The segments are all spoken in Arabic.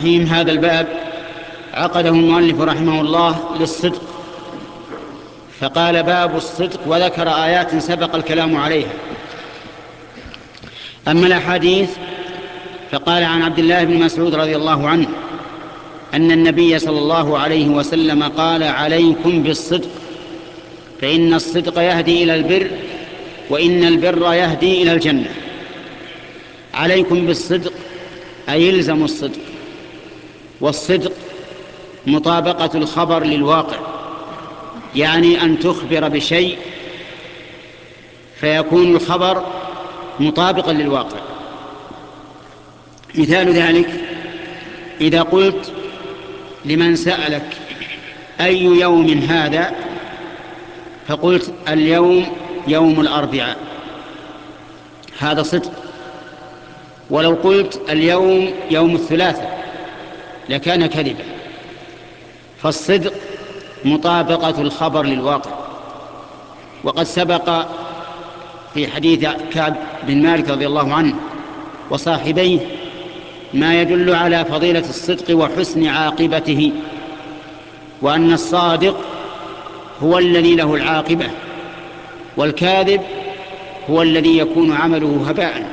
الرحيم. هذا الباب عقده المؤلف رحمه الله للصدق، فقال باب الصدق وذكر آيات سبق الكلام عليها. أما الأحاديث فقال عن عبد الله بن مسعود رضي الله عنه أن النبي صلى الله عليه وسلم قال: عليكم بالصدق فإن الصدق يهدي إلى البر وإن البر يهدي إلى الجنة. عليكم بالصدق أي يلزم الصدق، والصدق مطابقة الخبر للواقع، يعني أن تخبر بشيء فيكون الخبر مطابقا للواقع. مثال ذلك إذا قلت لمن سألك: أي يوم هذا؟ فقلت: اليوم يوم الأربعاء، هذا صدق. ولو قلت اليوم يوم الثلاثاء لكان كذبا. فالصدق مطابقة الخبر للواقع. وقد سبق في حديث كعب بن مالك رضي الله عنه وصاحبيه ما يدل على فضيلة الصدق وحسن عاقبته، وأن الصادق هو الذي له العاقبة، والكاذب هو الذي يكون عمله هباء.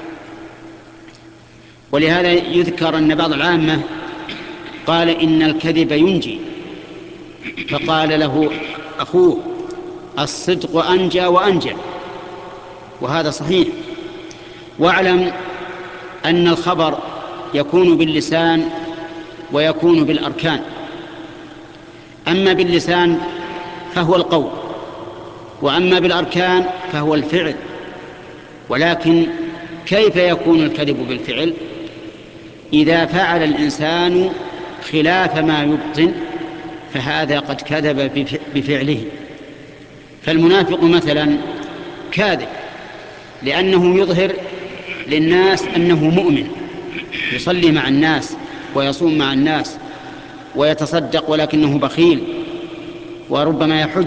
ولهذا يذكر أن بعض العامة قال: إن الكذب ينجي، فقال له أخوه: الصدق أنجى وأنجى. وهذا صحيح. واعلم أن الخبر يكون باللسان ويكون بالأركان. أما باللسان فهو القول، وأما بالأركان فهو الفعل. ولكن كيف يكون الكذب بالفعل؟ إذا فعل الإنسان خلاف ما يبطن فهذا قد كذب بفعله. فالمنافق مثلا كاذب لأنه يظهر للناس أنه مؤمن، يصلي مع الناس ويصوم مع الناس ويتصدق، ولكنه بخيل وربما يحج.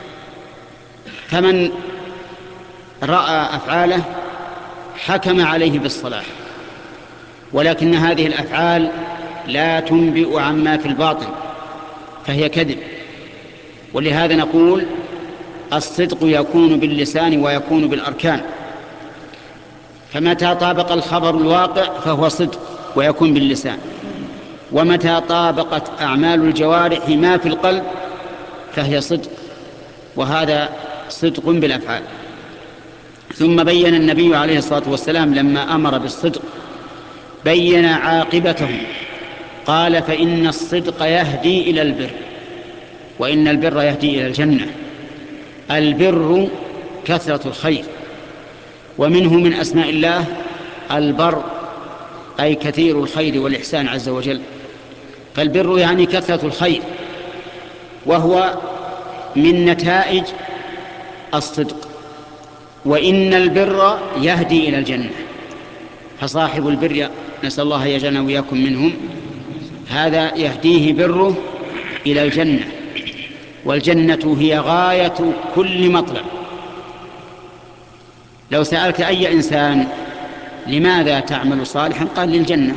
فمن رأى أفعاله حكم عليه بالصلاح، ولكن هذه الأفعال لا تنبئ عما في الباطن، فهي كذب. ولهذا نقول: الصدق يكون باللسان ويكون بالأركان. فمتى طابق الخبر الواقع فهو صدق ويكون باللسان، ومتى طابقت أعمال الجوارح ما في القلب فهي صدق، وهذا صدق بالأفعال. ثم بين النبي عليه الصلاة والسلام لما أمر بالصدق بين عاقبته، قال: فإن الصدق يهدي إلى البر وإن البر يهدي إلى الجنة. البر كثرة الخير، ومنه من أسماء الله البر، أي كثير الخير والإحسان عز وجل. فالبر يعني كثرة الخير، وهو من نتائج الصدق. وإن البر يهدي إلى الجنة، فصاحب البر نسأل الله يجعلنا وإياكم منهم، هذا يهديه بره إلى الجنة، والجنة هي غاية كل مطلب. لو سألت أي إنسان لماذا تعمل صالحا؟ قال: للجنة.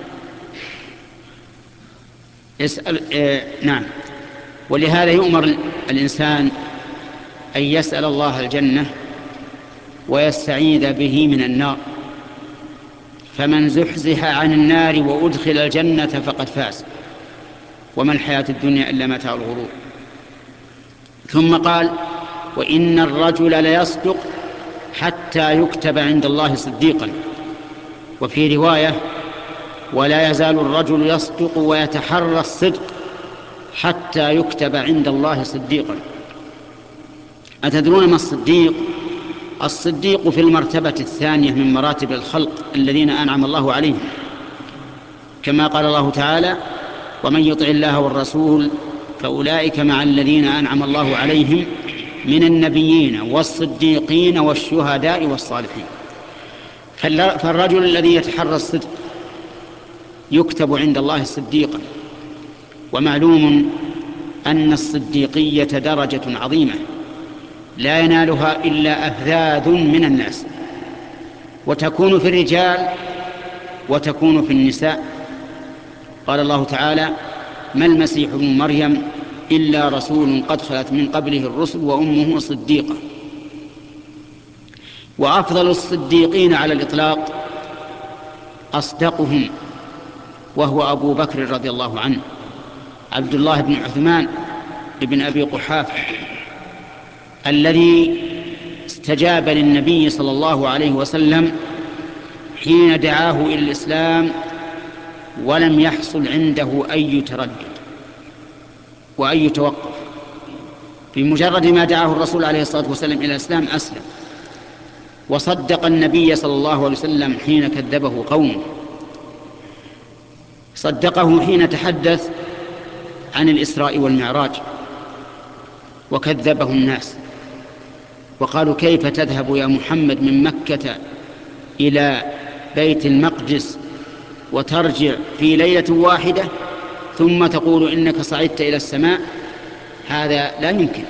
اسأل نعم. ولهذا يؤمر الإنسان أن يسأل الله الجنة ويستعيذ به من النار. فمن زحزح عن النار وأدخل الجنة فقد فاز، وما الحياة الدنيا إلا متاع الغرور. ثم قال: وإن الرجل ليصدق حتى يكتب عند الله صديقا. وفي رواية: ولا يزال الرجل يصدق ويتحرى الصدق حتى يكتب عند الله صديقا. أتدرون ما الصديق؟ الصديق في المرتبة الثانية من مراتب الخلق الذين أنعم الله عليهم، كما قال الله تعالى: ومن يطع الله والرسول فأولئك مع الذين أنعم الله عليهم من النبيين والصديقين والشهداء والصالحين. فالرجل الذي يتحرى الصدق يكتب عند الله صديقا. ومعلوم أن الصديقية درجة عظيمة لا ينالها إلا أفذاذ من الناس، وتكون في الرجال وتكون في النساء. قال الله تعالى: ما المسيح ابن مريم إلا رسول قد خلت من قبله الرسل وأمه صديقة. وأفضل الصديقين على الإطلاق أصدقهم، وهو أبو بكر رضي الله عنه، عبد الله بن عثمان بن أبي قحافة، الذي استجاب للنبي صلى الله عليه وسلم حين دعاه إلى الإسلام ولم يحصل عنده أي تردد وأي توقف. بمجرد ما دعاه الرسول عليه الصلاة والسلام إلى الإسلام أسلم، وصدق النبي صلى الله عليه وسلم حين كذبه قومه. صدقه حين تحدث عن الإسراء والمعراج وكذبه الناس، وقالوا: كيف تذهب يا محمد من مكة إلى بيت المقدس وترجع في ليلة واحدة ثم تقول إنك صعدت إلى السماء؟ هذا لا يمكن.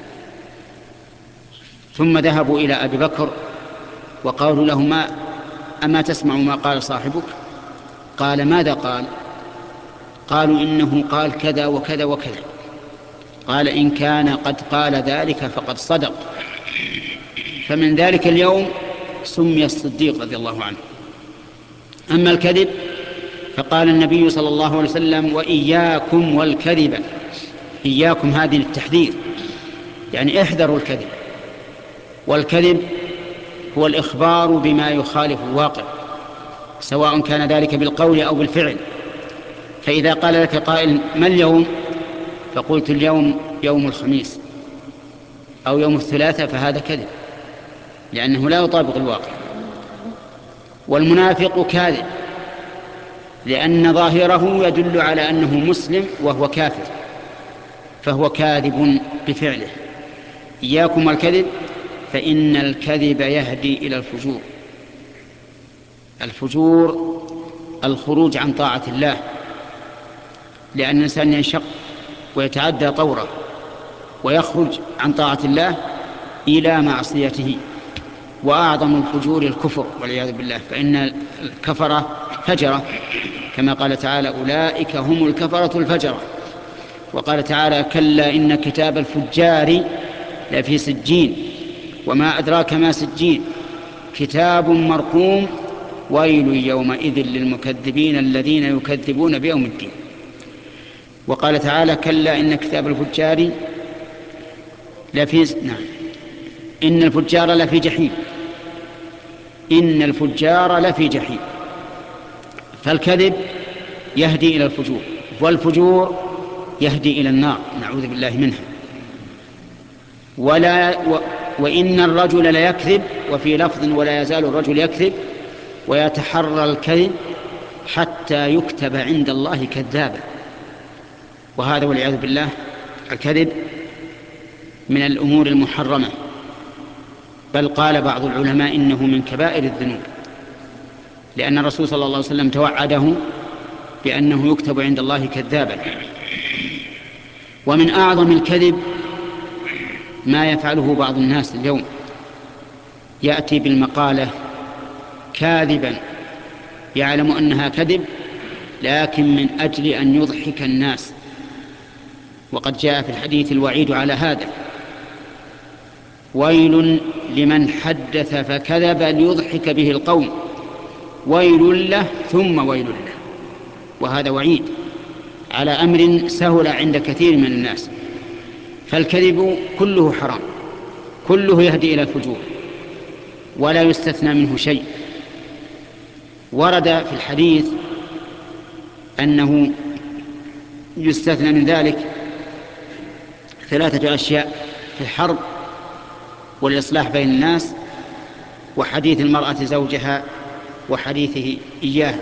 ثم ذهبوا إلى أبي بكر وقالوا له: أما تسمع ما قال صاحبك؟ قال: ماذا قال؟ قالوا: إنه قال كذا وكذا وكذا. قال: إن كان قد قال ذلك فقد صدق. فمن ذلك اليوم سمي الصديق رضي الله عنه. أما الكذب فقال النبي صلى الله عليه وسلم: وإياكم والكذب. إياكم هذه للتحذير، يعني احذروا الكذب. والكذب هو الإخبار بما يخالف الواقع، سواء كان ذلك بالقول أو بالفعل. فإذا قال لك قائل: ما اليوم؟ فقلت: اليوم يوم الخميس أو يوم الثلاثاء، فهذا كذب، لأنه لا يطابق الواقع. والمنافق كاذب، لأن ظاهره يدل على أنه مسلم وهو كافر، فهو كاذب بفعله. إياكم والكذب، فإن الكذب يهدي إلى الفجور. الفجور الخروج عن طاعة الله، لأن الإنسان ينشق ويتعدى طوره ويخرج عن طاعة الله إلى معصيته. وأعظم الفجور الكفر والعياذ بالله، فإن الكفرة فجرة، كما قال تعالى: أولئك هم الكفرة الفجرة. وقال تعالى: كلا إن كتاب الفجار لفي سجين وما أدراك ما سجين كتاب مرقوم ويل يومئذ للمكذبين الذين يكذبون بيوم الدين. وقال تعالى: كلا إن كتاب الفجار إن الفجار لفي جحيم. إن الفجار لفي جحيم. فالكذب يهدي إلى الفجور، والفجور يهدي إلى النار، نعوذ بالله منها. وإن الرجل ليكذب، وفي لفظ: ولا يزال الرجل يكذب ويتحرى الكذب حتى يكتب عند الله كذابا. وهذا والعياذ بالله الكذب من الأمور المحرمة، بل قال بعض العلماء إنه من كبائر الذنوب، لأن الرسول صلى الله عليه وسلم توعده بأنه يكتب عند الله كذابا. ومن أعظم الكذب ما يفعله بعض الناس اليوم، يأتي بالمقالة كاذبا يعلم أنها كذب، لكن من أجل أن يضحك الناس. وقد جاء في الحديث الوعيد على هذا: ويل لمن حدث فكذب ليضحك به القوم، ويل له ثم ويل له. وهذا وعيد على أمر سهل عند كثير من الناس. فالكذب كله حرام، كله يهدي إلى الفجور، ولا يستثنى منه شيء. ورد في الحديث أنه يستثنى من ذلك 3 أشياء: في الحرب، والإصلاح بين الناس، وحديث المرأة زوجها، وحديثه إياها.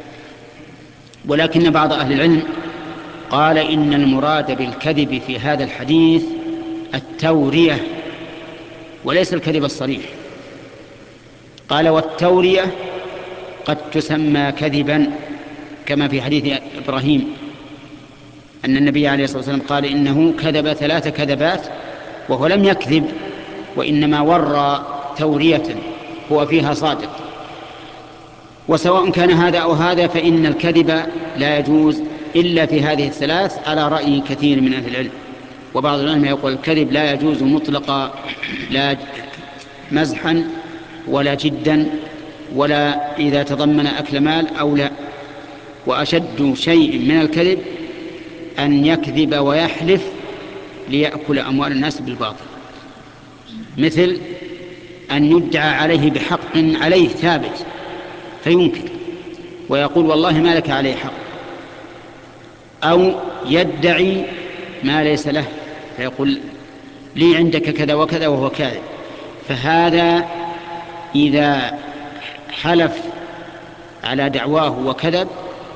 ولكن بعض أهل العلم قال إن المراد بالكذب في هذا الحديث التورية وليس الكذب الصريح. قال: والتورية قد تسمى كذبا، كما في حديث إبراهيم أن النبي عليه الصلاة والسلام قال إنه كذب 3 كذبات وهو لم يكذب، وإنما ورى تورية هو فيها صادق. وسواء كان هذا أو هذا فإن الكذب لا يجوز إلا في هذه الثلاث على رأي كثير من أهل العلم. وبعض العلماء يقول الكذب لا يجوز مطلقا، لا مزحا ولا جدا ولا إذا تضمن أكل مال أو لا. وأشد شيء من الكذب أن يكذب ويحلف ليأكل أموال الناس بالباطل، مثل أن يدعى عليه بحق عليه ثابت فينكر ويقول والله ما لك عليه حق، أو يدعي ما ليس له فيقول لي عندك كذا وكذا وهو كاذب. فهذا إذا حلف على دعواه وكذب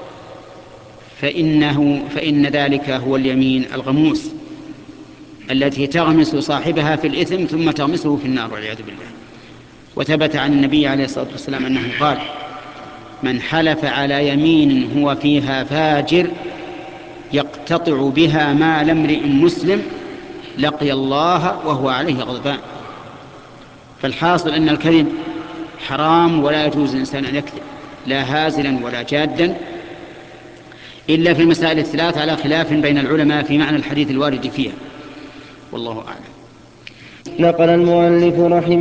فإن ذلك هو اليمين الغموس التي تغمس صاحبها في الإثم ثم تغمسه في النار والعياذ بالله. وثبت عن النبي عليه الصلاة والسلام أنه قال: من حلف على يمين هو فيها فاجر يقتطع بها مال امرئ مسلم لقي الله وهو عليه غضبان. فالحاصل أن الكذب حرام ولا يجوز الإنسان أن يكذب لا هازلا ولا جادا إلا في المسائل الثلاث على خلاف بين العلماء في معنى الحديث الوارد فيها، والله أعلم. نقل المؤلف رحمه